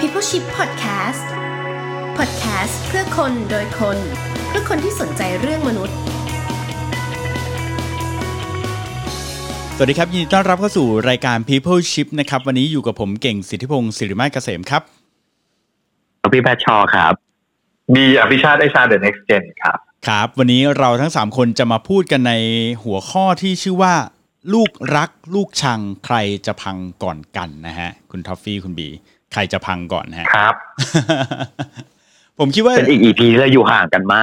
Peopleship Podcast เพื่อคนโดยคนเพื่อคนที่สนใจเรื่องมนุษย์สวัสดีครับยินดีต้อนรับเข้าสู่รายการ Peopleship นะครับวันนี้อยู่กับผมเก่งสิทธิพงศ์ศิริมาศเกษมครับพี่แพทชอครับบีอภิชาติไอชา The Next Gen ครับครับวันนี้เราทั้ง3คนจะมาพูดกันในหัวข้อที่ชื่อว่าลูกรักลูกชังใครจะพังก่อนกันนะฮะคุณท็อฟฟี่คุณบีใครจะพังก่อนฮะครับผมคิดว่าเป็นอีก EP ที่เราอยู่ห่างกันมาก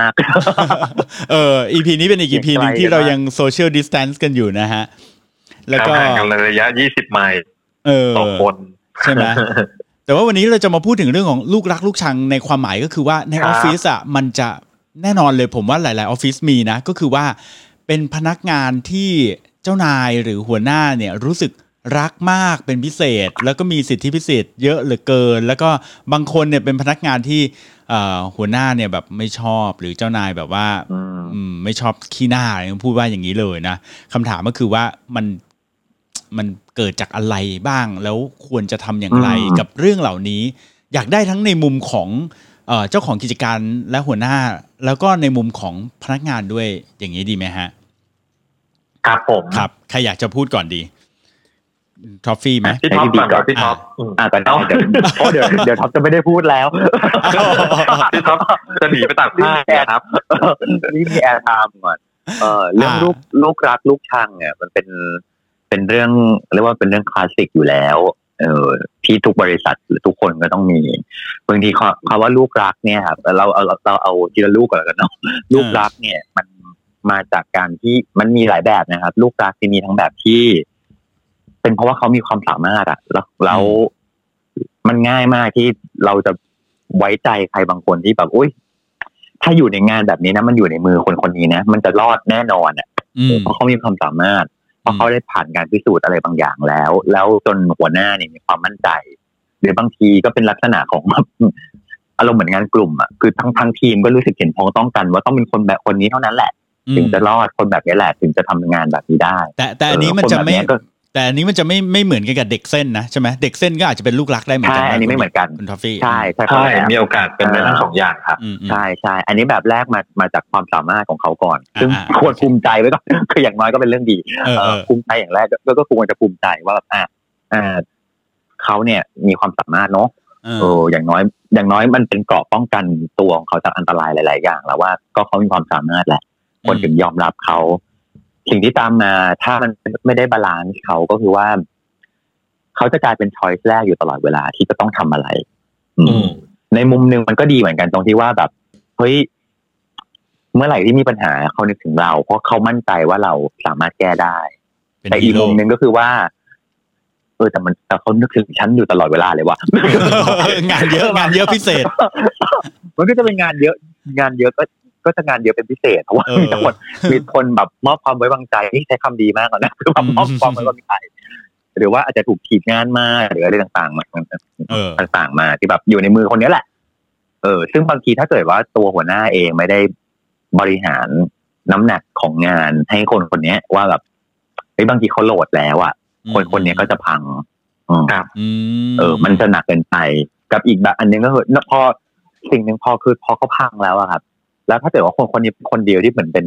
EP นี้เป็นอีก EP นึงที่เรายัง social distance กันอยู่นะฮะแล้วก็ห่างกันระยะ20ไมล์ต่อคนใช่ไหม แต่ว่าวันนี้เราจะมาพูดถึงเรื่องของลูกรักลูกชังในความหมายก็คือว่าในออฟฟิศอ่ะมันจะแน่นอนเลยผมว่าหลายๆออฟฟิศมีนะก็คือว่าเป็นพนักงานที่เจ้านายหรือหัวหน้าเนี่ยรู้สึกรักมากเป็นพิเศษแล้วก็มีสิทธิพิเศษเยอะเหลือเกินแล้วก็บางคนเนี่ยเป็นพนักงานที่หัวหน้าเนี่ยแบบไม่ชอบหรือเจ้านายแบบว่าไม่ชอบขี้หน้าพูดว่าอย่างนี้เลยนะคำถามก็คือว่ามันเกิดจากอะไรบ้างแล้วควรจะทำอย่างไรกับเรื่องเหล่านี้อยากได้ทั้งในมุมของเจ้าของกิจการและหัวหน้าแล้วก็ในมุมของพนักงานด้วยอย่างนี้ดีไหมฮะครับผมครับใครอยากจะพูดก่อนดีท็อฟฟี่ไหมพี่ท็อปก่อนพี่ท็อปก่อนเดี๋ยวท็อปจะไม่ได้พูดแล้วพี่ท็อปจะหนีไปตากผ้าครับนี่มีแอร์ไทม์ก่อนเรื่องลูกรักลูกชังเนี่ยมันเป็นเรื่องเรียกว่าเป็นเรื่องคลาสสิกอยู่แล้วที่ทุกบริษัทหรือทุกคนก็ต้องมีบางทีคำว่าลูกรักเนี่ยครับเราเอาทีละลูกก่อนแล้วกันเนาะลูกรักเนี่ยมันมาจากการที่มันมีหลายแบบนะครับลูกรักที่มีทั้งแบบที่เป็นเพราะว่าเขามีความสามารถอะแล้วมันง่ายมากที่เราจะไว้ใจใครบางคนที่แบบอุ้ยถ้าอยู่ในงานแบบนี้นะมันอยู่ในมือคนนี้นะมันจะรอดแน่นอนอะเพราะเขามีความสามารถเพราะเขาได้ผ่านการพิสูจน์อะไรบางอย่างแล้วจนหัวหน้าเนี่ยมีความมั่นใจหรือบางทีก็เป็นลักษณะของอารมณ์เหมือนงานกลุ่มอะคือทั้งทีมก็รู้สึกเห็นพ้องต้องกันว่าต้องเป็นคนแบบคนนี้เท่านั้นแหละถึงจะรอดคนแบบนี้แหละถึงจะทำงานแบบนี้ได้แต่อันนี้มันจะไม่แต่อันนี้มันจะไม่เหมือนกันกับเด็กเส้นนะใช่ไหมเด็กเส้นก็อาจจะเป็นลูกรักได้เหมือนกันใช่อันนี้ไม่เหมือนกันคุณทอฟฟี่ใช่มีโอกาสเป็นได้ทั้งสองอย่างครับใช่อันนี้แบบแรกมาจากความสามารถของเขาก่อนซึ่งควรภูมิใจไว้ก่อนคืออย่างน้อยก็เป็นเรื่องดีภูมิใจอย่างแรกก็ควรจะภูมิใจว่าแบบเขาเนี่ยมีความสามารถเนาะอย่างน้อยมันเป็นเกราะป้องกันตัวของเขาจากอันตรายหลายๆอย่างแล้วว่าก็เขามีความสามารถแหละคนถึงยอมรับเขาสิ่งที่ตามมาถ้ามันไม่ได้บาลานซ์เขาก็คือว่าเขาจะกลายเป็นช้อยส์แรกอยู่ตลอดเวลาที่จะต้องทำอะไรในมุมนึงมันก็ดีเหมือนกันตรงที่ว่าแบบเฮ้ยเมื่อไหร่ที่มีปัญหาเขานึกถึงเราเพราะเขามั่นใจว่าเราสามารถแก้ได้แต่อีกมุมนึงก็คือว่าแต่เขานึกถึงฉันอยู่ตลอดเวลาเลยว่ะงานเยอะพิเศษมันก็จะเป็นงานเยอะก็จะงานเยอะเป็นพิเศษเพราะว่ามีคนแบบมอบความไว้วางใจที่ใช้คำดีมากนะคือมอบความไว้วางใจหรือว่าอาจจะถูกถีบงานมาหรืออะไรต่างๆมาที่แบบอยู่ในมือคนนี้แหละซึ่งบางทีถ้าเกิดว่าตัวหัวหน้าเองไม่ได้บริหารน้ำหนักของงานให้คนนี้ว่าแบบบางทีเขาโหลดแล้วอ่ะคนนี้ก็จะพังครับมันจะหนักเกินไปกับอีกแบบอันนึงก็คือพอสิ่งนึงพอเขาพังแล้วอะครับแล้วถ้าเกิดว่าคนนี้คนเดียวที่เหมือนเป็น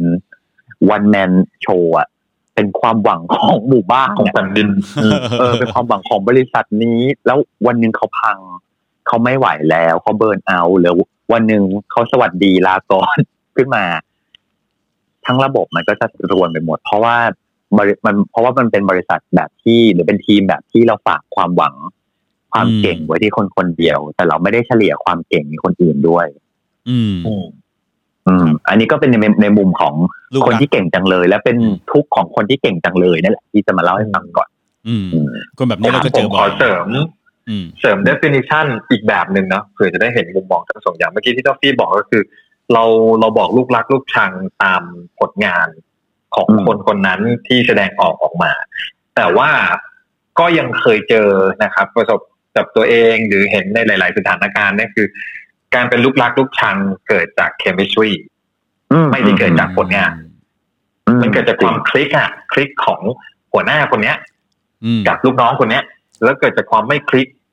one man show อ่ะเป็นความหวังของหมู่บ้านของแผ่นดินเป็นความหวังของบริษัทนี้แล้ววันนึงเขาพังเขาไม่ไหวแล้วเขาเบิร์นเอาท์หรือวันนึงเขาสวัสดีลาก่อนขึ้นมาทั้งระบบมันก็จะรวนไปหมดเพราะว่ามันเป็นบริษัทแบบที่หรือเป็นทีมแบบที่เราฝากความหวังความเก่งไว้ที่คนเดียวแต่เราไม่ได้เฉลี่ยความเก่งในคนอื่นด้วยอันนี้ก็เป็นในมุมของคนที่เก่งจังเลยและเป็นทุกข์ของคนที่เก่งจังเลยนั่นแหละที่จะมาเล่าให้ฟังก่อนคนแบบนี้เราก็เจอบ่อยขอเสริม definition อีกแบบนึงนะเผื่อจะได้เห็นมุมมองทั้งสองอย่างเมื่อกี้ที่ท็อฟฟี่บอกก็คือเราบอกลูกรักลูกชังตามผลงานของคนนั้นที่แสดงออกมาแต่ว่าก็ยังเคยเจอนะครับประสบกับตัวเองหรือเห็นในหลายๆสถานการณ์นี่คือการเป็นลูกรักลูกชังเกิดจาก chemistry ไม่ได้เกิดจากผลงานมันเกิดจากความคลิกของหัวหน้าคนเนี้ยกับลูกน้องคนเนี้ยแล้วเกิดจากความไม่คลิก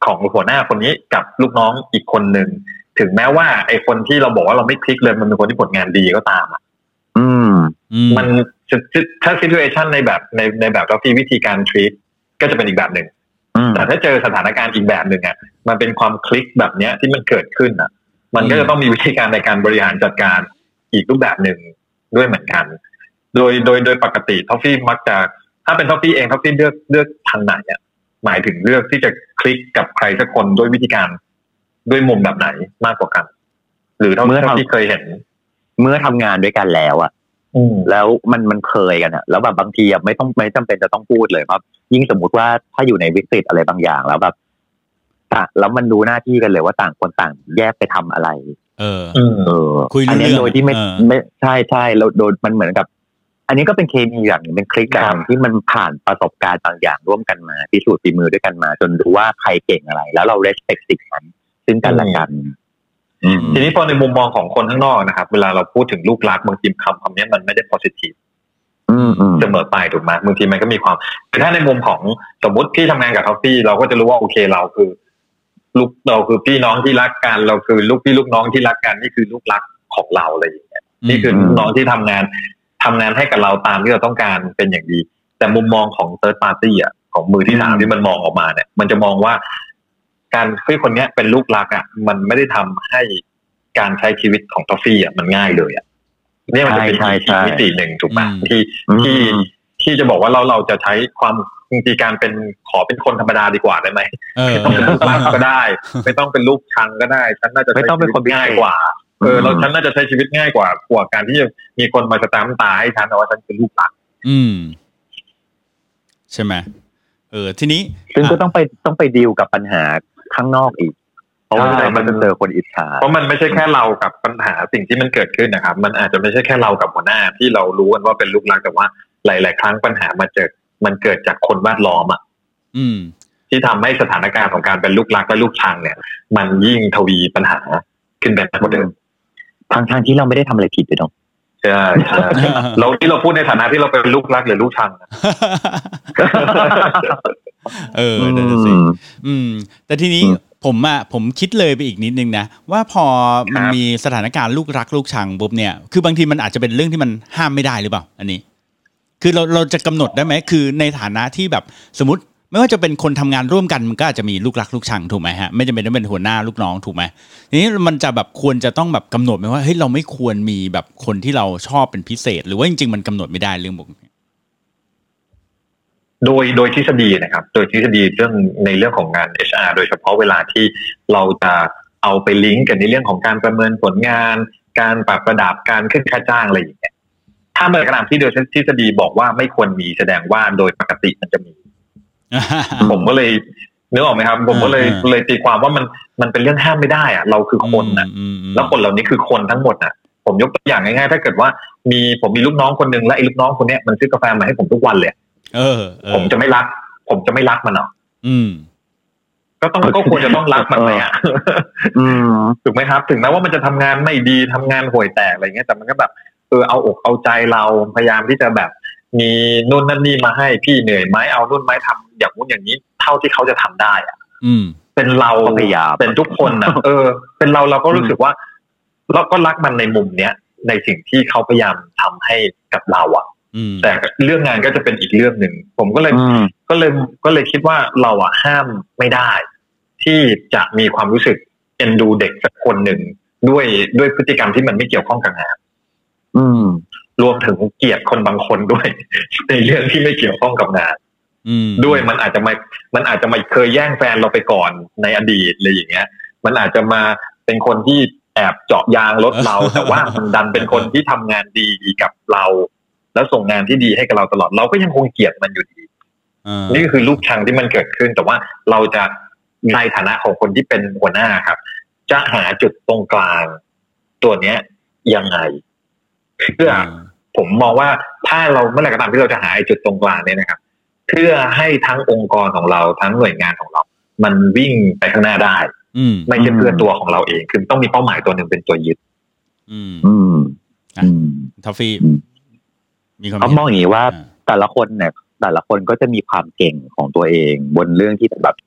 ของหัวหน้าคนนี้กับลูกน้องอีกคนหนึ่งถึงแม้ว่าไอ้คนที่เราบอกว่าเราไม่คลิกเลยมันเป็นคนที่ผลงานดีก็ตามอ่ะมันถ้า situation ในแบบเราที่วิธีการ treat ก็จะเป็นอีกแบบหนึ่งแต่ถ้าเจอสถานการณ์อีกแบบหนึ่งอ่ะมันเป็นความคลิกแบบเนี้ยที่มันเกิดขึ้นอ่ะมันก็จะต้องมีวิธีการในการบริหารจัดการอีกรูปแบบหนึ่งด้วยเหมือนกันโดยปกติท็อฟฟี่มักจะถ้าเป็นท็อฟฟี่เองท็อฟฟี่เลือกทางไหนอ่ะหมายถึงเลือกที่จะคลิกกับใครสักคนด้วยวิธีการด้วยมุมแบบไหนมากกว่ากันหรือเท่าที่เคยเห็นเมื่อทำงานด้วยกันแล้วอ่ะแล้วมันเคยกันอ่ะแล้วแบบบางทีไม่จำเป็นจะต้องพูดเลยครับยิ่งสมมุติว่าถ้าอยู่ในวิกฤตอะไรบางอย่างแล้วแบบแล้วมันรู้หน้าที่กันเลยว่าต่างคนต่างแยกไปทำอะไรคุยอันนี้เรื่องโดยที่ไม่ใช่แล้วโดยมันเหมือนกับอันนี้ก็เป็นเคมีอย่างนึงเป็นคลิกแบบที่มันผ่านประสบการณ์บางอย่างร่วมกันมาพิสูจน์ฝีมือด้วยกันมาจนรู้ว่าใครเก่งอะไรแล้วเรา respect สิ่งนั้นซึ่งกันและกันทีนี้พอในมุมมองของคนข้างนอกนะครับเวลาเราพูดถึงลูกรักบางทีคำนี้มันไม่ได้ positive เสมอไปถูกไหมบางทีมันก็มีความแต่ถ้าในมุมของสมมติพี่ทำงานกับท็อฟฟี่เราก็จะรู้ว่าโอเคเราคือพี่น้องที่รักกันเราคือลูกพี่ลูกน้องที่รักกันนี่คือลูกรักของเราอะไรอย่างเงี้ยนี่คือน้องที่ทำงานให้กับเราตามที่เราต้องการเป็นอย่างดีแต่มุมมองของ third party อ่ะของมือที่สามที่มันมองออกมาเนี่ยมันจะมองว่าการที่คนนี้เป็นลูกรักอ่ะมันไม่ได้ทำให้การใช้ชีวิตของท็อฟฟี่อ่ะมันง่ายเลยอ่ะนี่มันจะเป็นอีกมิติหนึ่งถูกไหมที่จะบอกว่าเราจะใช้ความจริงๆการเป็นขอเป็นคนธรรมดาดีกว่าได้ไหมไม่ต้องเป็นลูกรักก็ได้ไม่ต้องเป็นลูกชังก็ได้ฉันน่าจะใช้ชีวิตง่ายกว่าฉันน่าจะใช้ชีวิตง่ายกว่าการที่จะมีคนมาสแตมป์ตาให้ฉันว่าฉันเป็นลูกรักใช่ไหมทีนี้ซึ่งก็ต้องไปดีลกับปัญหาข้างนอกอีกเพราะว่ามันจะเจอคนอิจฉาเพราะมันไม่ใช่แค่เรากับปัญหาสิ่งที่มันเกิดขึ้นนะครับมันอาจจะไม่ใช่แค่เรากับหัวหน้าที่เรารู้กันว่าเป็นลูกรักแต่ว่าหลายๆครั้งปัญหามันเกิดจากคนแวดล้อมอ่ะที่ทำให้สถานการณ์ของการเป็นลูกรักและลูกชังเนี่ยมันยิ่งทวีปัญหาขึ้นแบบนั้นกว่าเดิมทางที่เราไม่ได้ทำอะไรผิดเลยเนาะใช่เราพูดในฐานะที่เราเป็นลูกรักหรือลูกชังนั่นสิแต่ทีนี้ผมคิดเลยไปอีกนิดนึงนะว่าพอมันมีสถานการณ์ลูกรักลูกชังปุ๊บเนี่ยคือบางทีมันอาจจะเป็นเรื่องที่มันห้ามไม่ได้หรือเปล่าอันนี้คือเราจะกำหนดได้ไหมคือในฐานะที่แบบสมมติไม่ว่าจะเป็นคนทำงานร่วมกันมันก็อาจจะมีลูกรักลูกชังถูกไหมฮะไม่จำเป็นต้องเป็นหัวหน้าลูกน้องถูกไหมทีนี้มันจะแบบควรจะต้องแบบกำหนดไหมว่าเฮ้ยเราไม่ควรมีแบบคนที่เราชอบเป็นพิเศษหรือว่าจริงๆมันกำหนดไม่ได้เรื่องพวกนี้โดยทฤษฎีนะครับโดยทฤษฎีในเรื่องของงาน HR โดยเฉพาะเวลาที่เราจะเอาไปลิงก์กันในเรื่องของการประเมินผลงานการปรับระดับการขึ้นค่าจ้างอะไรอย่างเงี้ยถ้าเมื่อกระทำที่โดยทฤษฎีบอกว่าไม่ควรมีแสดงว่าโดยปกติมันจะมี ผมก็เลยนึกออกไหมครับผมก็เลยตีความว่ามันเป็นเรื่องห้ามไม่ได้อะเราคือคนนะแล้วคนเหล่านี้คือคนทั้งหมดนะผมยกตัวอย่างง่ายๆถ้าเกิดว่าผมมีลูกน้องคนนึงและไอ้ลูกน้องคนนี้มันซื้อกาแฟมาให้ผมทุกวันเลยผมจะไม่รักมันหรอก็ควรจะต้องรักมันไหมอ่ะถูกไหมครับถึงแม้ว่ามันจะทำงานไม่ดีทำงานห่วยแตกอะไรเงี้ยแต่มันก็แบบเอาอกเอาใจเราพยายามที่จะแบบมีนู่นนั่นนี่มาให้พี่เหนื่อยไหมเอานู่นไหมทำอย่างนู้นอย่างนี้เท่าที่เขาจะทำได้อ่ะเป็นเราเป็นทุกคนอ่ะเป็นเราก็รู้สึกว่าเราก็รักมันในมุมเนี้ยในสิ่งที่เขาพยายามทำให้กับเราอ่ะแต่เรื่องงานก็จะเป็นอีกเรื่องหนึ่งผมก็เลยคิดว่าเราอ่ะห้ามไม่ได้ที่จะมีความรู้สึกเอ็นดูเด็กสักคนหนึ่งด้วยพฤติกรรมที่มันไม่เกี่ยวข้องกับงานรวมถึงเกลียดคนบางคนด้วยในเรื่องที่ไม่เกี่ยวข้องกับงานด้วยมันอาจจะไม่เคยแย่งแฟนเราไปก่อนในอดีตอะไรอย่างเงี้ยมันอาจจะมาเป็นคนที่แอบเจาะยางรถเรา แต่ว่ามันดันเป็นคนที่ทำงานดีกับเราแล้วส่งงานที่ดีให้กับเราตลอดเราก็ยังคงเกลียดมันอยู่ดีนี่คือลูกชังที่มันเกิดขึ้นแต่ว่าเราจะในฐานะของคนที่เป็นหัวหน้าครับจะหาจุดตรงกลางตัวเนี้ยยังไงเพื่อผมมองว่าถ้าเราเมื่อไหร่ก็ตามที่เราจะหาจุดตรงกลางเนี่ยนะครับเพื่อให้ทั้งองค์กรของเราทั้งหน่วยงานของเรามันวิ่งไปข้างหน้าได้ไม่ใช่เพื่อตัวของเราเองคือต้องมีเป้าหมายตัวหนึ่งเป็นตัวยึดท็อฟฟี่มีความมองอย่างนี้ว่าแต่ละคนก็จะมีความเก่งของตัวเองบนเรื่องที่แบบ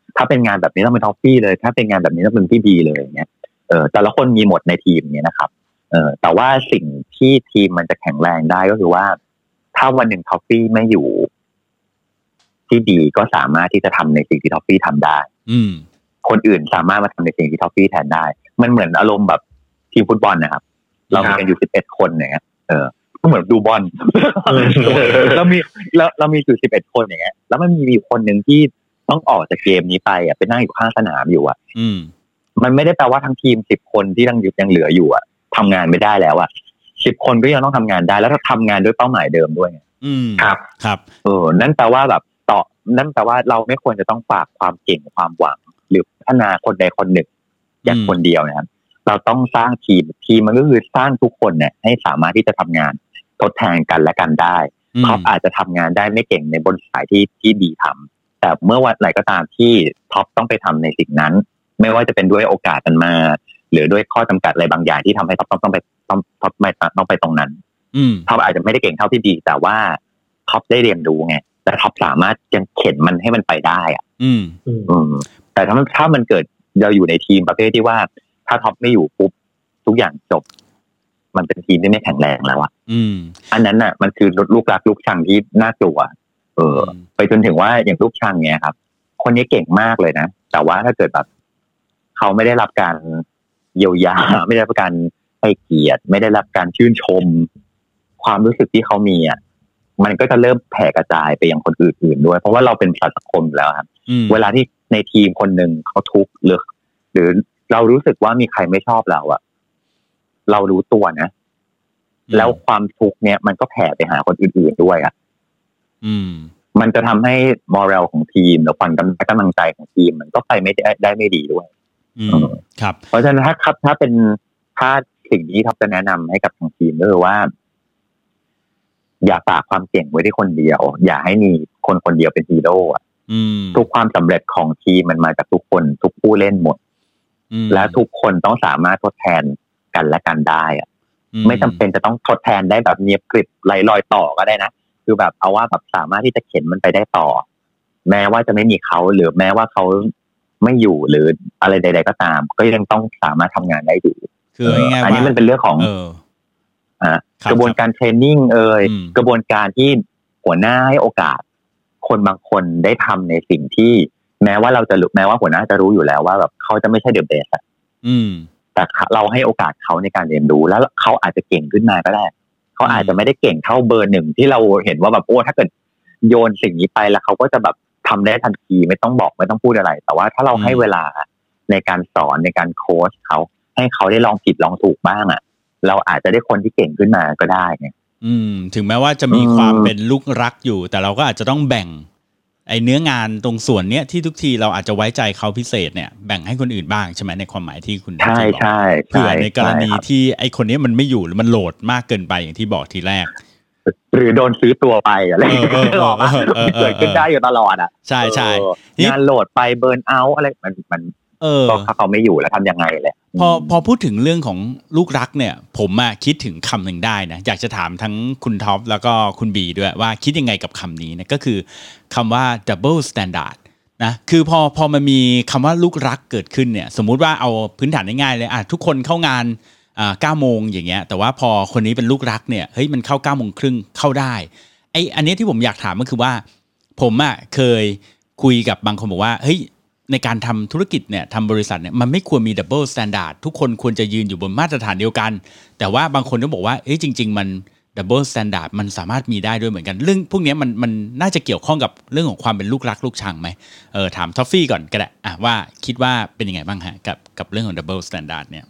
ถ้าเป็นงานแบบนี้ต้องเป็นท็อฟฟี่เลยถ้าเป็นงานแบบนี้ต้องเป็นพี่บีเลยอย่างเงี้ยแต่ละคนมีหมดในทีมเนี้ยนะครับแต่ว่าสิ่งที่ทีมมันจะแข็งแรงได้ก็คือว่าถ้าวันหนึ่งท็อฟฟี่ไม่อยู่ที่บีก็สามารถที่จะทำในสิ่งที่ท็อฟฟี่ทำได้คนอื่นสามารถมาทำในสิ่งที่ท็อฟฟี่แทนได้มันเหมือนอารมณ์แบบทีมฟุตบอลนะครับเรามีกันอยู่11คนอย่างเงี้ยก็เหมือนดูบอลเรามีอยู่11คนอย่างเงี้ยแล้วมันมีคนนึงที่ต้องออกจากเกมนี้ไปไปนั่งอยู่ข้างสนามอยู่มันไม่ได้แปลว่าทั้งทีม10คนที่ยังเหลืออยู่ทำงานไม่ได้แล้ว10คนก็ยังต้องทำงานได้แล้วถ้าทำงานด้วยเป้าหมายเดิมด้วยครับนั่นแปลว่าแบบนั่นแปลว่าเราไม่ควรจะต้องฝากความเก่งความหวังหรือพัฒนาคนใดคนหนึ่งอย่างคนเดียวนะครับเราต้องสร้างทีมมันก็คือสร้างทุกคนเนี่ยให้สามารถที่จะทำงานทดแทนกันและกันได้ท็อปอาจจะทำงานได้ไม่เก่งในบนสายที่ดีทำแต่เมื่อวันไหนก็ตามที่ท็อปต้องไปทำในสิ่งนั้นไม่ว่าจะเป็นด้วยโอกาสมันมาหรือด้วยข้อจำกัดอะไรบางอย่างที่ทำให้ท็อปต้องไปตรงนั้นท็อปอาจจะไม่ได้เก่งเท่าที่ดีแต่ว่าท็อปได้เรียนรู้ไงแต่ท็อปสามารถยังเข็นมันให้มันไปได้แต่ถ้ามันเกิดเราอยู่ในทีมประเภทที่ว่าถ้าท็อปไม่อยู่ปุ๊บทุกอย่างจบมันเป็นทีมที่ไม่แข็งแรงแล้วอันนั้นน่ะมันคือลูกรักลูกชังที่น่ากลัวไปจนถึงว่าอย่างลูกชังเนี่ยครับคนนี้เก่งมากเลยนะแต่ว่าถ้าเกิดแบบเขาไม่ได้รับการเยียวยาไม่ได้รับการให้เกียรติไม่ได้รับการชื่นชมความรู้สึกที่เขามีมันก็จะเริ่มแผ่กระจายไปยังคนอื่นๆด้วยเพราะว่าเราเป็นสังคมแล้วครับเวลาที่ในทีมคนหนึ่งเขาทุกข์หรือเรารู้สึกว่ามีใครไม่ชอบเราเรารู้ตัวนะแล้วความทุกข์เนี้ยมันก็แผ่ไปหาคนอื่นๆด้วยมันจะทำให้มอรัลของทีมหรือความกำลังใจของทีมมันก็ไปได้ไม่ดีด้วยครับเพราะฉะนั้นถ้าเป็นสิ่งที่ท็อปจะแนะนำให้กับทางทีมก็คือว่าอย่าฝากความเก่งไว้ที่คนเดียวอย่าให้มีคนเดียวเป็นฮีโร่ทุกความสำเร็จของทีมมันมาจากทุกคนทุกผู้เล่นหมดและทุกคนต้องสามารถทดแทนกันและกันได้ไม่จำเป็นจะต้องทดแทนได้แบบเนียบกริบไหลลอยต่อก็ได้นะคือแบบเอาว่าแบบสามารถที่จะเข็นมันไปได้ต่อแม้ว่าจะไม่มีเขาหรือแม้ว่าเขาไม่อยู่หรืออะไรใดๆก็ตามก็ยังต้องสามารถทำงานได้อยู่คืออันนี้มันเป็นเรื่องของกระบวนการเทรนนิ่งกระบวนการที่หัวหน้าให้โอกาสคนบางคนได้ทำในสิ่งที่แม้ว่าหัวหน้าจะรู้อยู่แล้วว่าแบบเขาจะไม่ใช่เดอะเบสแต่เราให้โอกาสเขาในการเรียนรู้แล้วเขาอาจจะเก่งขึ้นมาก็ได้เขาอาจจะไม่ได้เก่งเท่าเบอร์หนึ่งที่เราเห็นว่าแบบโอ้ถ้าเกิดโยนสิ่งนี้ไปแล้วเขาก็จะแบบทำได้ทันทีไม่ต้องบอกไม่ต้องพูดอะไรแต่ว่าถ้าเราให้เวลาในการสอนในการโค้ชเขาให้เขาได้ลองผิดลองถูกบ้างเราอาจจะได้คนที่เก่งขึ้นมาก็ได้เนี่ยถึงแม้ว่าจะมีความเป็นลูกรักอยู่แต่เราก็อาจจะต้องแบ่งไอ้เนื้องานตรงส่วนเนี้ยที่ทุกทีเราอาจจะไว้ใจเขาพิเศษเนี่ยแบ่งให้คนอื่นบ้างใช่ไหมในความหมายที่คุณบอกเผื่อในกรณีที่ไอ้คนนี้มันไม่อยู่หรือมันโหลดมากเกินไปอย่างที่บอกทีแรกหรือโดนซื้อตัวไปอะไรเกิดขึ้นได้อยู่ตลอดใช่ใช่งานโหลดไปเบิร์นเอาท์อะไรมันก็เขาไม่อยู่แล้วทำยังไงแหละพอพูดถึงเรื่องของลูกรักเนี่ยผมคิดถึงคำหนึ่งได้นะอยากจะถามทั้งคุณท็อปแล้วก็คุณบีด้วยว่าคิดยังไงกับคำนี้นะก็คือคำว่า double standard นะคือพอมันมีคำว่าลูกรักเกิดขึ้นเนี่ยสมมุติว่าเอาพื้นฐานง่ายๆเลยทุกคนเข้างาน9 โมงอย่างเงี้ยแต่ว่าพอคนนี้เป็นลูกรักเนี่ยเฮ้ยมันเข้า9 โมงครึ่งเข้าได้อันนี้ที่ผมอยากถามก็คือว่าผมเคยคุยกับบางคนบอกว่าเฮ้ยในการทำธุรกิจเนี่ยทำบริษัทเนี่ยมันไม่ควรมี double standard ทุกคนควรจะยืนอยู่บนมาตรฐานเดียวกันแต่ว่าบางคนก็บอกว่าจริงๆมัน double standard มันสามารถมีได้ด้วยเหมือนกันเรื่องพวกนี้มันน่าจะเกี่ยวข้องกับเรื่องของความเป็นลูกรักลูกชังไหมถามทอฟฟี่ก่อนก็ได้ว่าคิดว่าเป็นยังไงบ้างฮะกับเรื่องของ double standard เนี่ย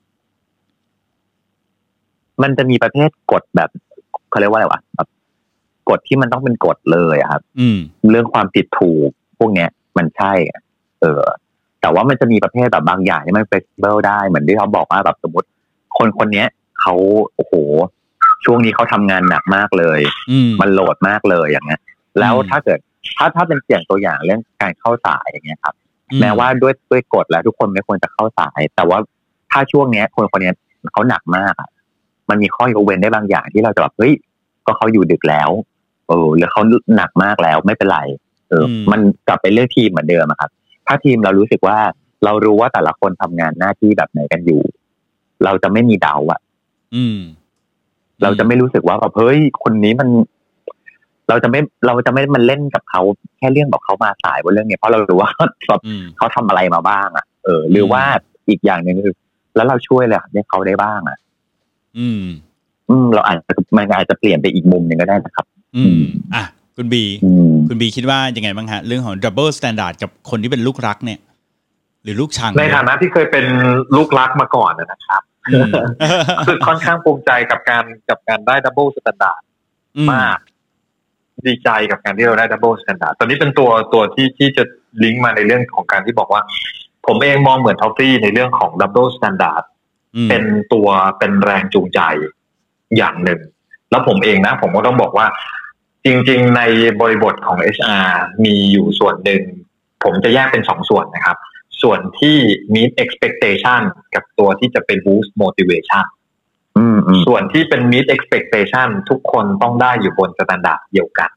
มันจะมีประเภทกฎแบบเขาเรียกว่าอะไรวะแบบกฎที่มันต้องเป็นกฎเลยครับเรื่องความผิดถูกพวกเนี้ยมันใช่แต่ว่ามันจะมีประเภทแบบบางอย่างที่มัน flexible ได้เหมือนที่เขาบอกว่าแบบสมมติคนเนี้ยเขาโอ้โหช่วงนี้เขาทำงานหนักมากเลยมันโหลดมากเลยอย่างเงี้ยแล้วถ้าเกิดถ้าเป็นเสี่ยงตัวอย่างเรื่องการเข้าสายอย่างเงี้ยครับแม้ว่าด้วยกฎแล้วทุกคนไม่ควรจะเข้าสายแต่ว่าถ้าช่วงเนี้ยคนนี้เขาหนักมากมันมีข้อยกเว้นได้บางอย่างที่เราจะแบบเฮ้ยก็เขาอยู่ดึกแล้วหรือเขาหนักมากแล้วไม่เป็นไรมันกลับไปเรื่องทีมเหมือนเดิมครับถ้าทีมเรารู้สึกว่าเรารู้ว่าแต่ละคนทำงานหน้าที่แบบไหนกันอยู่เราจะไม่มีเดาอะเราจะไม่รู้สึกว่าแบบเฮ้ยคนนี้มันเราจะไม่มันเล่นกับเขาแค่เรื่องบอกเขามาสายบนเรื่องนี้เพราะเรารู้ว่าเขาทำอะไรมาบ้างอ่ะหรือว่าอีกอย่างนึงคือแล้วเราช่วยเลยให้เขาได้บ้างอ่ะเรามันอาจจะเปลี่ยนไปอีกมุมนึงก็ได้นะครับอ่ะคุณบีคิดว่ายังไงบ้างฮะเรื่องของ double standard กับคนที่เป็นลูกรักเนี่ยหรือลูกชังในฐานะที่เคยเป็นลูกรักมาก่อนนะครับคือค่อนข้างภูมิใจกับการได้ double standard มากดีใจกับการที่เราได้ double standard ตอนนี้เป็นตัวที่จะลิงก์มาในเรื่องของการที่บอกว่าผมเองมองเหมือนท็อฟฟี่ในเรื่องของ double standard เป็นแรงจูงใจอย่างหนึ่งแล้วผมเองนะผมก็ต้องบอกว่าจริงๆในบริบทของ HR มีอยู่ส่วนหนึ่งผมจะแยกเป็น2ส่วนนะครับส่วนที่ meet expectation กับตัวที่จะไป boost motivation ส่วนที่เป็น meet expectation ทุกคนต้องได้อยู่บนสแตนดาร์ดเดียวกัน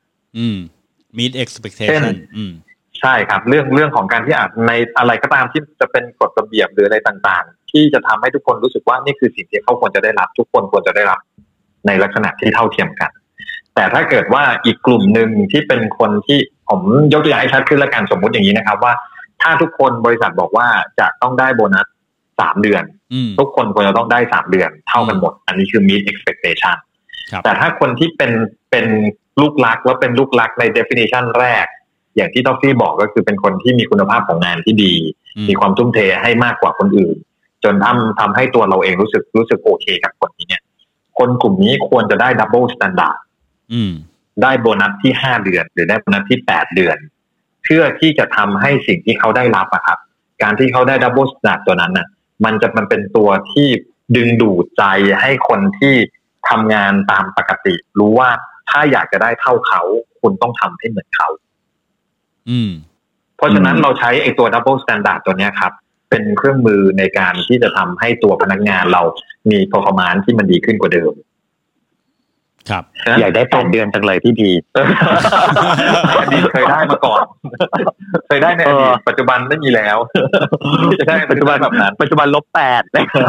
meet expectation ใช่ครับเรื่องของการที่อาจในอะไรก็ตามที่จะเป็นกฎระเบียบหรืออะไรต่างๆที่จะทำให้ทุกคนรู้สึกว่านี่คือสิ่งที่เขาควรจะได้รับทุกคนควรจะได้รับในลักษณะที่เท่าเทียมกันแต่ถ้าเกิดว่าอีกกลุ่มหนึ่งที่เป็นคนที่ผมยกตัวอย่างให้ชัดขึ้นและกันสมมุติอย่างนี้นะครับว่าถ้าทุกคนบริษัทบอกว่าจะต้องได้โบนัส3 เดือนทุกคนควรจะต้องได้3 เดือนเท่ากันหมดอันนี้คือ meet expectation แต่ถ้าคนที่เป็นลูกรักแล้วเป็นลูกรักใน definition แรกอย่างที่ท็อฟฟี่บอกก็คือเป็นคนที่มีคุณภาพของงานที่ดีมีความทุ่มเทให้มากกว่าคนอื่นจนทำให้ตัวเราเองรู้สึกโอเคกับคนนี้เนี่ยคนกลุ่มนี้ควรจะได้ double standard ได้โบนัสที่5 เดือนหรือได้โบนัสที่8 เดือนเพื่อที่จะทำให้สิ่งที่เขาได้รับอะครับการที่เขาได้ double standard ตัวนั้นน่ะมันเป็นตัวที่ดึงดูดใจให้คนที่ทำงานตามปกติรู้ว่าถ้าอยากจะได้เท่าเขาคุณต้องทำให้เหมือนเขาเพราะฉะนั้นเราใช้ไอ้ตัว double standard ตัวนี้ครับเป็นเครื่องมือในการที่จะทำให้ตัวพนักงานเรามี performance ที่มันดีขึ้นกว่าเดิมครับอยากได้8 เดือนจังเลยพี่ดีอดีตเคยได้มาก่อนเคยได้ในอดีตปัจจุบันไม่มีแล้วจะได้ปัจจุบันแบบนั้นปัจจุบัน-8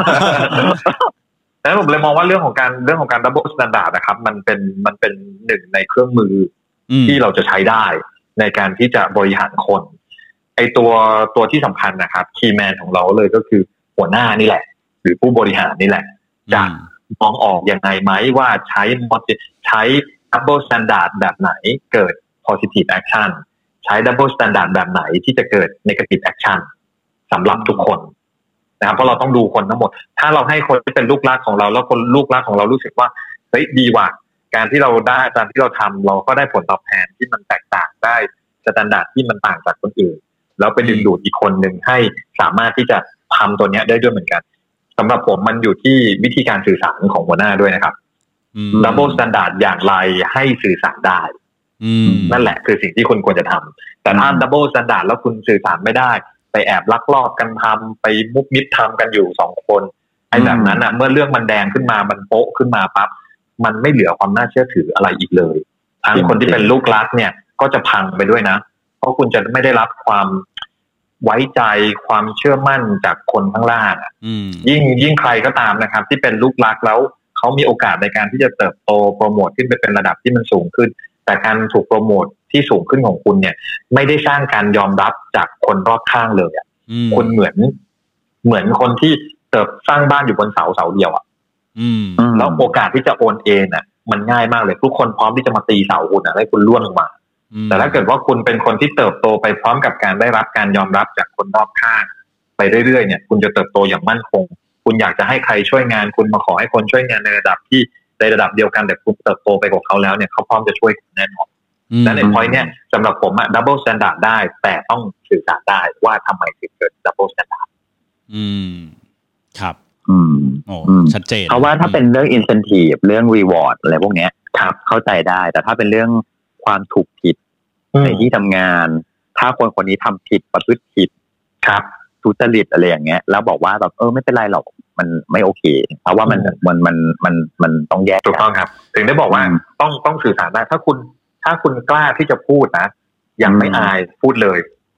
แล้วผมเลยมองว่าเรื่องของการ double standard นะครับมันเป็นหนึ่งในเครื่องมือที่เราจะใช้ได้ในการที่จะบริหารคนไอตัวที่สำคัญนะครับคีย์แมนของเราเลยก็คือหัวหน้านี่แหละหรือผู้บริหารนี่แหละจะมองออกยังไงไหมว่าใช้ double standard แบบไหนเกิด positive action ใช้ double standard แบบไหนที่จะเกิด negative action สำหรับทุกคนนะครับเพราะเราต้องดูคนทั้งหมดถ้าเราให้คนที่เป็นลูกรักของเราแล้วคนลูกรักของเรารู้สึกว่าเฮ้ยดีว่ะการที่เราได้การที่เราทำเราก็ได้ผลตอบแทนที่มันแตกต่างได้สแตนดาร์ดที่มันต่างจากคนอื่นแล้วไปดึงดูดอีกคนหนึ่งให้สามารถที่จะทำตัวนี้ได้ด้วยเหมือนกันสำหรับผมมันอยู่ที่วิธีการสื่อสารของหัวหน้าด้วยนะครับdouble standard อย่างไรให้สื่อสารได้นั่นแหละคือสิ่งที่คุณควรจะทำแต่ถ้า double standard แล้วคุณสื่อสารไม่ได้ไปแอบลักลอบกันทำไปมุกมิดทำกันอยู่2 คนไอ้แบบนั้นเมื่อเรื่องมันแดงขึ้นมามันโป๊ะขึ้นมาปั๊บมันไม่เหลือความน่าเชื่อถืออะไรอีกเลยทั้งคนที่เป็นลูกรักเนี่ยก็จะพังไปด้วยนะเพราะคุณจะไม่ได้รับความไว้ใจความเชื่อมั่นจากคนข้างล่างยิ่งใครก็ตามนะครับที่เป็นลูกรักแล้วเขามีโอกาสในการที่จะเติบโตโปรโมทขึ้นไปเป็นระดับที่มันสูงขึ้นแต่การถูกโปรโมทที่สูงขึ้นของคุณเนี่ยไม่ได้สร้างการยอมรับจากคนรอบข้างเลยคุณเหมือนคนที่สร้างบ้านอยู่บนเสาเดียวแล้วโอกาสที่จะโอนเอ็นมันง่ายมากเลยทุกคนพร้อมที่จะมาตีเสาคุณให้คุณล่วงลงมาแต่ถ้าเกิดว่าคุณเป็นคนที่เติบโตไปพร้อมกับการได้รับการยอมรับจากคนรอบข้างไปเรื่อยๆเนี่ยคุณจะเติบโตอย่างมั่นคงคุณอยากจะให้ใครช่วยงานคุณมาขอให้คนช่วยงานในระดับที่ในระดับเดียวกันแต่คุณเติบโตไปกว่าเขาแล้วเนี่ยเขาพร้อมจะช่วยคุณแน่นอนและใน point เนี่ยสำหรับผมdouble standard ได้แต่ต้องสื่อสารได้ว่าทำไมถึงเกิด double standard ครับชัดเจนเพราะว่าถ้าเป็นเรื่อง incentive เรื่อง reward อะไรพวกเนี้ยครับเข้าใจได้แต่ถ้าเป็นเรื่องความถูกผิดในที่ทำงานถ้าคนนี้ทำผิดประพฤติผิดครับทุจริตอะไรอย่างเงี้ยแล้วบอกว่าแบบไม่เป็นไรหรอกมันไม่โอเคเพราะว่ามันต้องแยกถูกต้องครับถึงได้บอกว่าต้องสื่อสารได้ถ้าคุณกล้าที่จะพูดนะยังไม่อายพูดเลย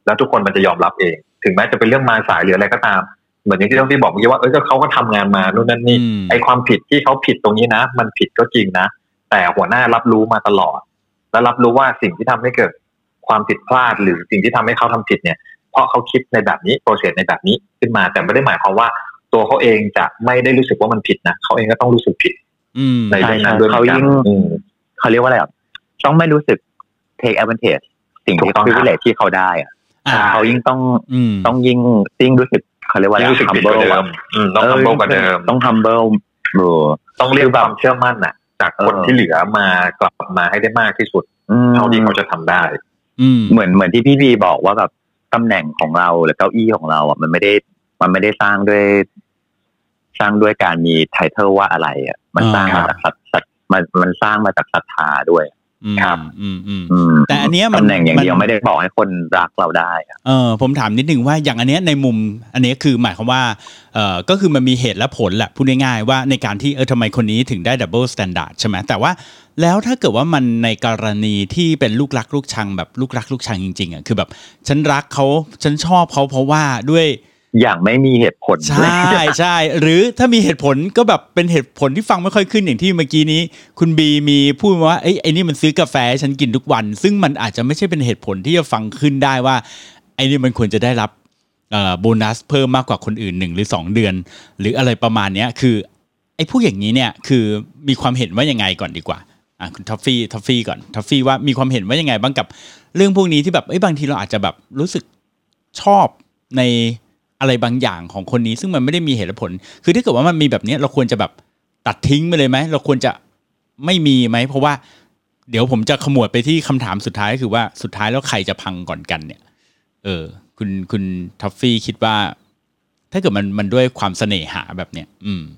แล้วทุกคนมันจะยอมรับเองถึงแม้จะเป็นเรื่องมาสายหรืออะไรก็ตามเหมือนอย่างที่พี่บอกเมื่อกี้ว่าก็เขาก็ทำงานมานู่นนั่นนี่ไอ้ความผิดที่เขาผิดตรงนี้นะมันผิดก็จริงนะแต่หัวหน้ารับรู้มาตลอดและรับรู้ว่าสิ่งที่ทำให้เกิดความผิดพลาดหรือสิ่งที่ทำให้เขาทำผิดเนี่ยเพราะเขาคิดในแบบนี้โปรเซสในแบบนี้ขึ้นมาแต่ไม่ได้หมายความว่าตัวเขาเองจะไม่ได้รู้สึกว่ามันผิดนะเขาเองก็ต้องรู้สึกผิดในเรื่องนั้นด้วยเขายิ่งเขาเรียกว่าอะไรต้องไม่รู้สึก take advantage สิ่งที่ต้อง privilege ที่เขาได้เขายิ่งต้องยิ่งรู้สึกเขาเรียกว่า humble ต้อง humble กว่าเดิมต้อง humble ต้องเรียกความเชื่อมั่นจากคนที่เหลือมากลับมาให้ได้มากที่สุดเท่าที่เขาจะทำได้เหมือนที่พี่บีบอกว่าแบบตำแหน่งของเราหรือเก้าอี้ของเรามันไม่ได้สร้างด้วยการมีไทเทิลว่าอะไรมันสร้างมาจากมันสร้างมาจากศรัทธาด้วยครับแต่อันเนี้ยตำแหน่งอย่างเดียวไม่ได้บอกให้คนรักเราได้ผมถามนิดนึงว่าอย่างอันเนี้ยในมุมอันนี้คือหมายความว่าก็คือมันมีเหตุและผลแหละพูดง่ายๆว่าในการที่ทำไมคนนี้ถึงได้ดับเบิลสแตนดาร์ดใช่ไหมแต่ว่าแล้วถ้าเกิดว่ามันในกรณีที่เป็นลูกรักลูกชังแบบลูกรักลูกชังจริงๆคือแบบฉันรักเขาฉันชอบเขาเพราะว่าด้วยอย่างไม่มีเหตุผลใช่หรือถ้ามีเหตุผลก็แบบเป็นเหตุผลที่ฟังไม่ค่อยขึ้นอย่างที่เมื่อกี้นี้คุณบีมีพูดว่าไอ้นี่มันซื้อกาแฟฉันกินทุกวันซึ่งมันอาจจะไม่ใช่เป็นเหตุผลที่จะฟังขึ้นได้ว่าไอ้นี่มันควรจะได้รับโบนัสเพิ่มมากกว่าคนอื่น1หรือ2เดือนหรืออะไรประมาณนี้คือไอ้พวกอย่างนี้เนี่ยคือมีความเห็นว่ายังไงก่อนดีกว่าคุณท็อฟฟี่ก่อนท็อฟฟี่ว่ามีความเห็นว่ายังไงบ้างกับเรื่องพวกนี้ที่แบบบางทีเราอาจจะแบบรู้สึกชอบในอะไรบางอย่างของคนนี้ซึ่งมันไม่ได้มีเหตุผลคือถ้าเกิดว่ามันมีแบบนี้เราควรจะแบบตัดทิ้งไปเลยไหมเราควรจะไม่มีไหมเพราะว่าเดี๋ยวผมจะขมวดไปที่คำถามสุดท้ายคือว่าสุดท้ายแล้วใครจะพังก่อนกันเนี่ยคุณท็อฟฟี่คิดว่าถ้าเกิดมันด้วยความเสน่หาแบบเนี้ย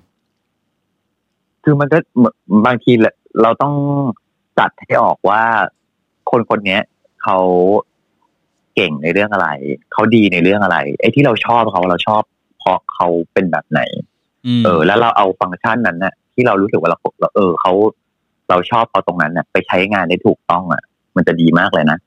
คือมันก็บางทีเราต้องจัดให้ออกว่าคนนี้เขาเก่งในเรื่องอะไรเขาดีในเรื่องอะไรไอ้ที่เราชอบเราชอบเพราะเขาเป็นแบบไหนแล้วเราเอาฟังก์ชันนั้นน่ะที่เรารู้สึกว่าเราชอบเขาตรงนั้นน่ะไปใช้งานได้ถูกต้องมันจะดีมากเลยนะ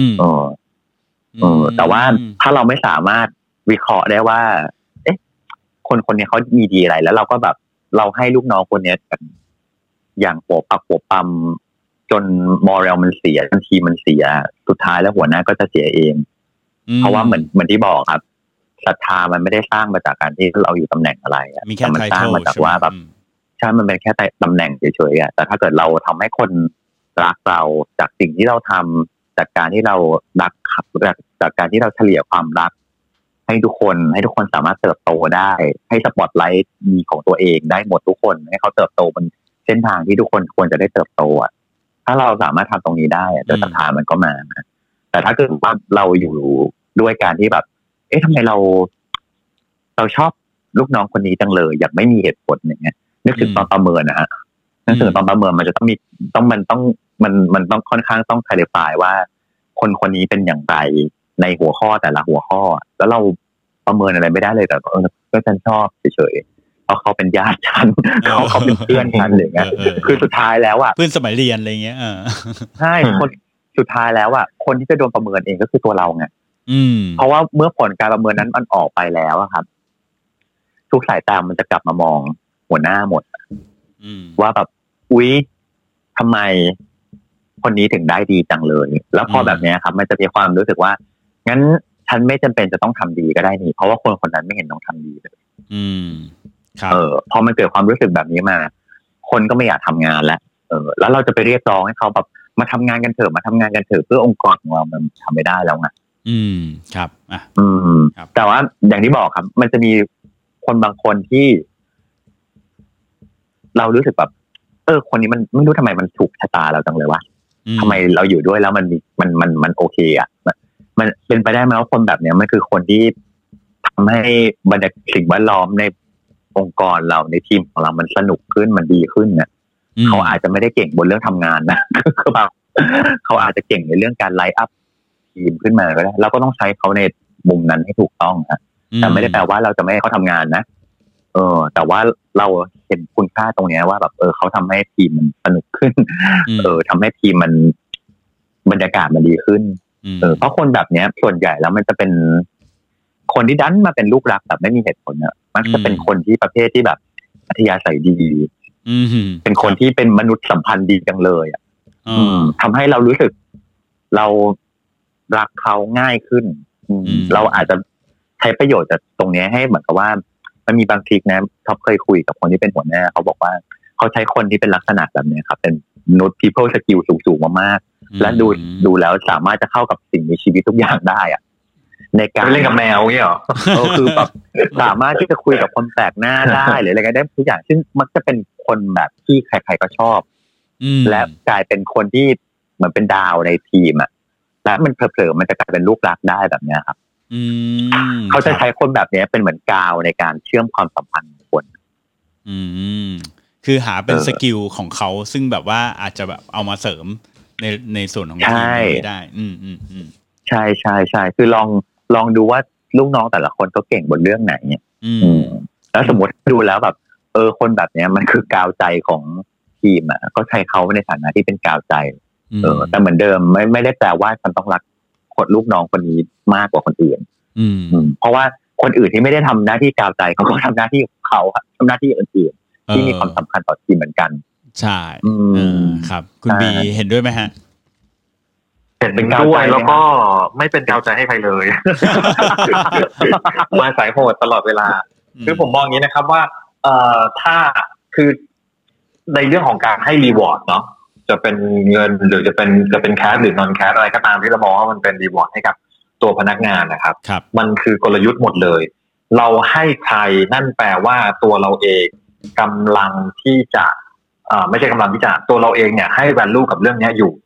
แต่ว่าถ้าเราไม่สามารถวิเคราะห์ได้ว่าคนนี้เขามีดีอะไรแล้วเราก็แบบเราให้ลูกน้องคนนี้อย่างโปะปักโปะปั๊มจนมอรัลมันเสียจนทีมันเสียสุดท้ายแล้วหัวหน้าก็จะเสียเองเพราะว่าเหมือนที่บอกครับศรัทธามันไม่ได้สร้างมาจากการที่เราอยู่ตำแหน่งอะไรแต่มันสร้างมาจากว่าแบบใช่มันเป็นแค่ตำแหน่งเฉยๆแต่ถ้าเกิดเราทำให้คนรักเราจากสิ่งที่เราทำจากการที่เรารักจากการที่เราเฉลี่ยความรักให้ทุกคนสามารถเติบโตได้ให้สปอตไลท์มีของตัวเองได้หมดทุกคนให้เขาเติบโตบนเส้นทางที่ทุกคนควรจะได้เติบโตถ้าเราสามารถทำตรงนี้ได้เดี๋ยวศรัทธามันก็มาแต่ถ้าเกิดว่าเราอยู่ด้วยการที่แบบทำไมเราชอบลูกน้องคนนี้จังเลยอย่างไม่มีเหตุผลอย่างเงี้ยนึกถึงตอนประเมินนะฮะนึกถึงตอนประเมินมันจะต้องมีมันต้องค่อนข้างต้องคลาริฟายว่าคนนี้เป็นอย่างไรในหัวข้อแต่ละหัวข้อแล้วเราประเมินอะไรไม่ได้เลยแต่ก็ฉันชอบเฉยๆเพราะเขาเป็นญาติฉันเขาเป็นเพื่อนฉันอะไรเงี้ยคือสุดท้ายแล้วเพื่อนสมัยเรียนอะไรเงี้ยใช่คนสุดท้ายแล้วคนที่จะโดนประเมินเองก็คือตัวเราไงเพราะว่าเมื่อผลการประเมินนั้นมันออกไปแล้วครับทุกสายตามันจะกลับมามองหัวหน้าหมดว่าแบบอุ๊ยทำไมคนนี้ถึงได้ดีจังเลยแล้วพอแบบนี้ครับมันจะมีความรู้สึกว่างั้นฉันไม่จำเป็นจะต้องทำดีก็ได้นี่เพราะว่าคนนั้นไม่เห็นต้องทำดีเลยครับพอมันเกิดความรู้สึกแบบนี้มาคนก็ไม่อยากทำงานแล้วแล้วเราจะไปเรียกร้องให้เขาแบบมาทำงานกันเถอะเพื่อองค์กรของเรามันทำไม่ได้แล้วไงครับแต่ว่าอย่างที่บอกครับมันจะมีคนบางคนที่เรารู้สึกแบบคนนี้มันไม่รู้ทำไมมันถูกชะตาเราจังเลยวะทำไมเราอยู่ด้วยแล้วมันโอเคมันเป็นไปได้ไหมว่าคนแบบเนี้ยมันคือคนที่ทำให้บรรยากาศสิ่งแวดล้อมในองค์กรเราในทีมของเรามันสนุกขึ้นมันดีขึ้นเนี่ยเขาอาจจะไม่ได้เก่งบนเรื่องทำงานนะคือแบบเขาอาจจะเก่งในเรื่องการไลฟ์อัพทีมขึ้นมาก็ได้เราก็ต้องใช้เขาในมุมนั้นให้ถูกต้องนะแต่ไม่ได้แปลว่าเราจะไม่ให้เขาทำงานนะแต่ว่าเราเห็นคุณค่าตรงนี้ว่าแบบเขาทำให้ทีมมันสนุกขึ้นทำให้ทีมมันบรรยากาศมันดีขึ้นเพราะคนแบบเนี้ยส่วนใหญ่แล้วมันจะเป็นคนที่ดันมาเป็นลูกรักแบบไม่มีเหตุผลเนี่ยมันจะเป็นคนที่ประเภทที่แบบอัธยาศัยดีเป็นคนที่เป็นมนุษย์สัมพันธ์ดีจังเลยทำให้เรารู้สึกเรารักเขาง่ายขึ้นเราอาจจะใช้ประโยชน์จากตรงนี้ให้เหมือนกับว่ามันมีบางทีนะท็อปเคยคุยกับคนที่เป็นหัวหน้าเขาบอกว่าเขาใช้คนที่เป็นลักษณะแบบนี้ครับเป็นมนุษย์ people skill สูงมากๆและดูแล้วสามารถจะเข้ากับสิ่งในชีวิตทุกอย่างได้อะในการเล่นกับแมวเงี้ยหรอคือแบบสามารถที่จะคุยกับคนแปลกหน้าได้หรืออะไรก็ได้ทุกอย่างซึ่งมักจะเป็นคนแบบที่ใครๆก็ชอบและกลายเป็นคนที่เหมือนเป็นดาวในทีมอ่ะและมันเผลอๆมันจะกลายเป็นลูกรักได้แบบนี้ครับเขาจะใช้คนแบบนี้เป็นเหมือนกาวในการเชื่อมความสัมพันธ์ของคนคือหาเป็นสกิลของเขาซึ่งแบบว่าอาจจะแบบเอามาเสริมในส่วนของทีมนี้ได้ใช่ใช่ใช่คือลองดูว่าลูกน้องแต่ละคนเขาเก่งบนเรื่องไหนเนี่ยแล้วสมมติดูแล้วแบบคนแบบนี้มันคือกาวใจของทีมอ่ะก็ใช้เขาในฐานะที่เป็นกาวใจแต่เหมือนเดิมไม่ได้แปลว่าฉันต้องรักคนลูกน้องคนนี้มากกว่าคนอื่นเพราะว่าคนอื่นที่ไม่ได้ทำหน้าที่กาวใจเขาก็ทำหน้าที่ของเขาทำหน้าที่อื่นๆที่มีความสำคัญต่อทีมเหมือนกันใช่ครับคุณบีเห็นด้วยไหมฮะเห็นด้วยแล้วก็ไม่เป็นกาวใจให้ใครเลยมาสายโหดตลอดเวลาคือผมมองอย่างนี้นะครับว่าถ้าคือในเรื่องของการให้รีวอร์ดเนาะจะเป็นเงินหรือจะเป็นแคชหรือนอนแคชอะไรก็ตามที่เรามองว่ามันเป็นรีวอร์ดให้กับตัวพนักงานนะครับมันคือกลยุทธ์หมดเลยเราให้ใครนั่นแปลว่าตัวเราเองกำลังที่จะไม่ใช่กำลังที่จะตัวเราเองเนี่ยให้ value กับเรื่องนี้อยู่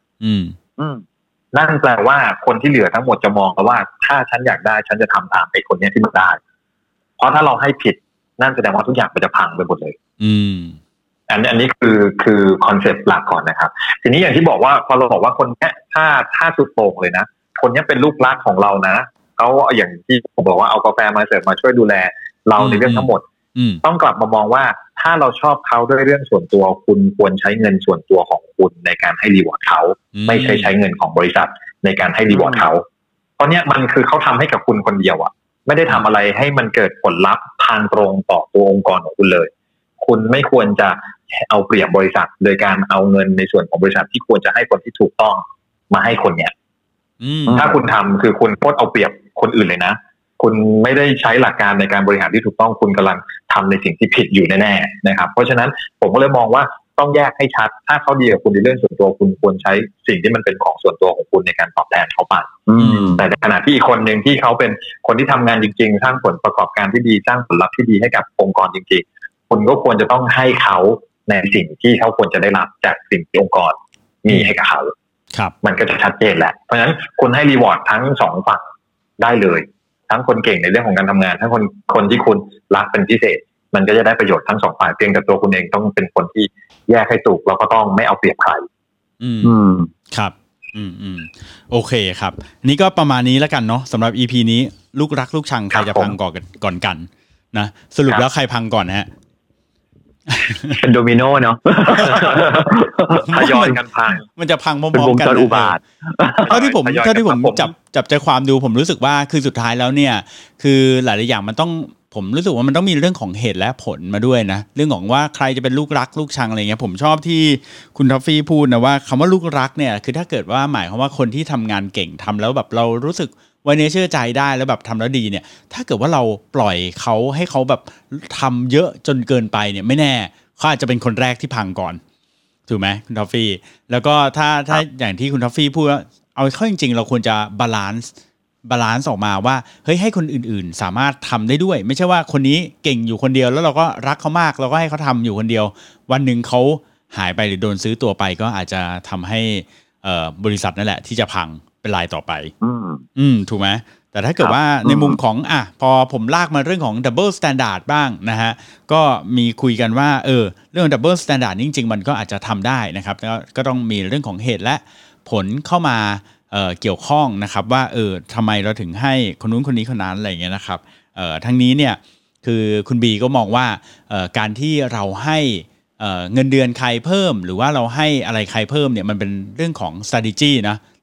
นั่นแปลว่าคนที่เหลือทั้งหมดจะมองว่าถ้าฉันอยากได้ฉันจะทำตามไอ้คนนี้ที่มันได้เพราะถ้าเราให้ผิดนั่นแสดงว่าทุกอย่างมันจะพังไปหมดเลยอันนี้คือคอนเซ็ปต์หลักก่อนนะครับทีนี้อย่างที่บอกว่าพอเราบอกว่าคนนี้ถ้าสุดโต่งเลยนะคนนี้เป็นลูกรักของเรานะเขาอย่างที่ผมบอกว่าเอากาแฟมาเสิร์ฟมาช่วยดูแลเราในเรื่องทั้งหมดต้องกลับมามองว่าถ้าเราชอบเขาด้วยเรื่องส่วนตัวคุณควรใช้เงินส่วนตัวของคุณในการให้รีวอร์ดเขาไม่ใช่ใช้เงินของบริษัทในการให้รีวอร์ดเขาเพราะเนี้ยมันคือเขาทำให้กับคุณคนเดียวอ่ะไม่ได้ทำอะไรให้มันเกิดผลลัพธ์ทางตรงต่อตัวองค์กรของคุณเลยคุณไม่ควรจะเอาเปรียบบริษัทโดยการเอาเงินในส่วนของบริษัทที่ควรจะให้คนที่ถูกต้องมาให้คนเนี้ยถ้าคุณทำคือคุณโคตรเอาเปรียบคนอื่นเลยนะคุณไม่ได้ใช้หลักการในการบริหารที่ถูกต้องคุณกำลังทำในสิ่งที่ผิดอยู่แน่ๆนะครับเพราะฉะนั้นผมก็เลยมองว่าต้องแยกให้ชัดถ้าเขาดีกับคุณในเรื่องส่วนตัวคุณควรใช้สิ่งที่มันเป็นของส่วนตัวของคุณในการตอบแทนเขาไปแต่ในขณะที่อีกคนหนึ่งที่เขาเป็นคนที่ทำงานจริงๆสร้างผลประกอบการที่ดีสร้างผลลัพธ์ที่ดีให้กับองค์กรจริงๆคุณก็ควรจะต้องให้เขาในสิ่งที่เขาควรจะได้รับจากสิ่งที่องค์กรมีให้กับเขามันก็จะชัดเจนแหละเพราะฉะนั้นคุณให้รีวอร์ดทั้งสองฝั่งได้เลยทั้งคนเก่งในเรื่องของการทำงานทั้งคนที่คุณรักเป็นพิเศษมันก็จะได้ประโยชน์ทั้งสองฝ่ายเพียงแต่ตัวคุณเองต้องเป็นคนที่แยกให้ถูกแล้วก็ต้องไม่เอาเปรียบใครครับโอเคครับนี่ก็ประมาณนี้แล้วกันเนาะสำหรับ EP นี้ลูกรักลูกชังใครจะพังก่อนกันนะสรุปแล้วใครพังก่อนฮะเป็นโดมิโนเนาะทยอยกันพังมันจะพังพร้อมๆกันอุบาทเท่าที่ผมจับใจความดูผมรู้สึกว่าคือสุดท้ายแล้วเนี่ยคือหลายๆอย่างมันต้องผมรู้สึกว่ามันต้องมีเรื่องของเหตุและผลมาด้วยนะเรื่องของว่าใครจะเป็นลูกรักลูกชังอะไรเงี้ยผมชอบที่คุณท็อฟฟี่พูดนะว่าคำว่าลูกรักเนี่ยคือถ้าเกิดว่าหมายความว่าคนที่ทำงานเก่งทำแล้วแบบเรารู้สึกไว้เนื้อเชื่อใจได้แล้วแบบทำแล้วดีเนี่ยถ้าเกิดว่าเราปล่อยเขาให้เขาแบบทำเยอะจนเกินไปเนี่ยไม่แน่เขาอาจจะเป็นคนแรกที่พังก่อนถูกไหมคุณท็อฟฟี่แล้วก็ถ้าอย่างที่คุณท็อฟฟี่พูดว่าเอาเข้าจริงๆเราควรจะบาลานซ์ออกมาว่าเฮ้ยให้คนอื่นๆสามารถทำได้ด้วยไม่ใช่ว่าคนนี้เก่งอยู่คนเดียวแล้วเราก็รักเขามากเราก็ให้เขาทำอยู่คนเดียววันหนึ่งเขาหายไปหรือโดนซื้อตัวไปก็อาจจะทำให้บริษัทนั่นแหละที่จะพังเป็นรายต่อไปถูกไหมแต่ถ้าเกิดว่าในมุมของพอผมลากมาเรื่องของ double standard บ้างนะฮะก็มีคุยกันว่าเรื่อง double standard จริงๆมันก็อาจจะทำได้นะครับก็ต้องมีเรื่องของเหตุและผลเข้ามาเกี่ยวข้องนะครับว่าทำไมเราถึงให้คนนู้นคนนี้คนนั้นอะไรอย่างเงี้ยนะครับทั้งนี้เนี่ยคือคุณบีก็มองว่าการที่เราให้เงินเดือนใครเพิ่มหรือว่าเราให้อะไรใครเพิ่มเนี่ยมันเป็นเรื่องของ strategy นะ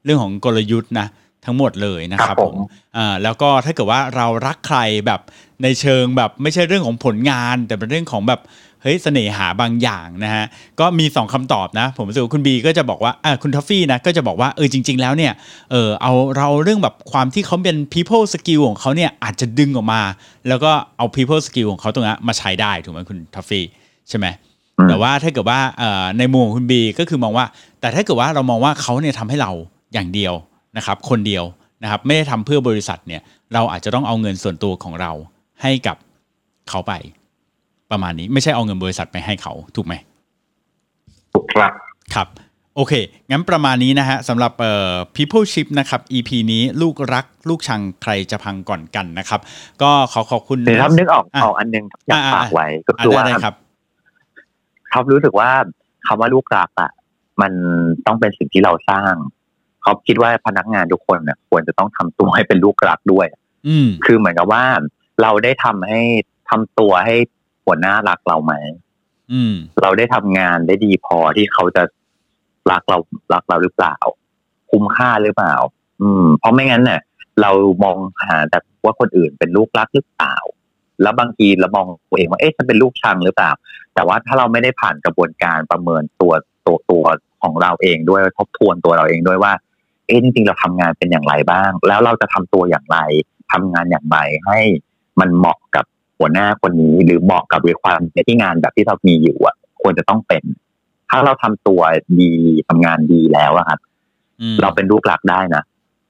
เรื่องของกลยุทธ์นะทั้งหมดเลยนะครับผมแล้วก็ถ้าเกิดว่าเรารักใครแบบในเชิงแบบไม่ใช่เรื่องของผลงานแต่เป็นเรื่องของแบบเฮ้ยเสน่หาบางอย่างนะฮะก็มี2คำตอบนะผมรู้สึกว่าคุณบีก็จะบอกว่าคุณทอฟฟี่นะก็จะบอกว่าจริงๆแล้วเนี่ยเอาเรื่องแบบความที่เขาเป็น people skill ของเขาเนี่ยอาจจะดึงออกมาแล้วก็เอา people skill ของเขาตรงนั้นมาใช้ได้ถูกไหมคุณทอฟฟี่ใช่ไหมแต่ว่าถ้าเกิดว่าในมุมของคุณบีก็คือมองว่าแต่ถ้าเกิดว่าเรามองว่าเขาเนี่ยทำให้เราอย่างเดียวนะครับคนเดียวนะครับไม่ได้ทำเพื่อบริษัทเนี่ยเราอาจจะต้องเอาเงินส่วนตัวของเราให้กับเขาไปประมาณนี้ไม่ใช่เอาเงินบริษัทไปให้เขาถูกไหมถูกครับครับโอเคงั้นประมาณนี้นะฮะสำหรับPeople Ship นะครับ EP นี้ลูกรักลูกชังใครจะพังก่อนกันนะครับก็ขอบคุณเดี๋ยวนึกออกอันนึงอยากฝากไว้ก็คือว่าเขารู้สึกว่าคำว่าลูกรักมันต้องเป็นสิ่งที่เราสร้างเขาคิดว่าพนักงานทุกคนเนี่ยควรจะต้องทำตัวให้เป็นลูกรักด้วยคือเหมือนกับว่าเราได้ทำตัวให้หัวหน้ารักเราไหมเราได้ทำงานได้ดีพอที่เขาจะรักเราหรือเปล่าคุ้มค่าหรือเปล่าเพราะไม่งั้นเนี่ยเรามองหาแต่ว่าคนอื่นเป็นลูกรักหรือเปล่าแล้วบางทีเรามองตัวเองว่าฉันเป็นลูกชังหรือเปล่าแต่ว่าถ้าเราไม่ได้ผ่านกระบวนการประเมินตัวของเราเองด้วยทบทวนตัวเราเองด้วยว่าจริงๆเราทำงานเป็นอย่างไรบ้างแล้วเราจะทำตัวอย่างไรทำงานอย่างไรให้มันเหมาะกับหัวหน้าคนนี้หรือเหมาะกับrequirementที่งานแบบที่เรามีอยู่ควรจะต้องเป็นถ้าเราทำตัวดีทำงานดีแล้วครับเราเป็นลูกรักได้นะ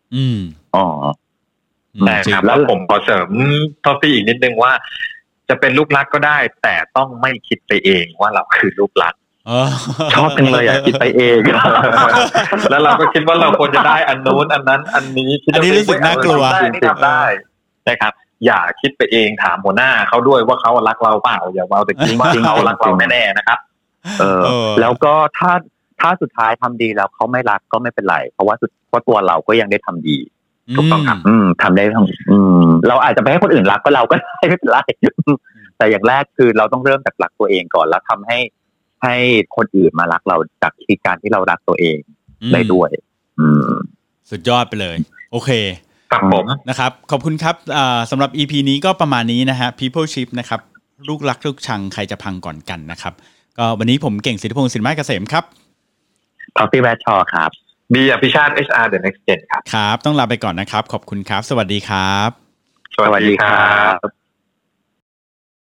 นะครับแล้วผมขอเสริมท็อปปี้อีกนิดนึงว่าจะเป็นลูกรักก็ได้แต่ต้องไม่คิดไปเองว่าเราคือลูกรักชอบจังเลยคิดไปเองแล้วเราก็คิดว่าเราควรจะได้อันนู้นอันนั้นอันนี้อันนี้รู้สึกน่ากลัวที่ทำได้นะครับอย่าคิดไปเองถามหัวหน้าเขาด้วยว่าเขารักเราเปล่าอย่าเอาแต่คิดว่าเขารักเราแน่ๆนะครับแล้วก็ถ้าสุดท้ายทำดีแล้วเขาไม่รักก็ไม่เป็นไรเพราะว่าตัวเราก็ยังได้ทำดีถูกต้องครับทำได้เราอาจจะไปให้คนอื่นรักก็เราก็ได้ไม่เป็นไรแต่อย่างแรกคือเราต้องเริ่มจากรักตัวเองก่อนแล้วทำให้คนอื่นมารักเราจากการที่เรารักตัวเองได้ด้วยสุดยอดไปเลยโอเคครับผมนะครับขอบคุณครับสำหรับ EP นี้ก็ประมาณนี้นะฮะ People Ship นะครับลูกรักลูกชังใครจะพังก่อนกันนะครับก็วันนี้ผมเก่งสิทธิพงศ์สินไม้เกษมครับท็อปปี้แวชชอครับบีอภิชาติ HR The Next Gen ครับครับต้องลาไปก่อนนะครับขอบคุณครับสวัสดีครับสวัสดีครับ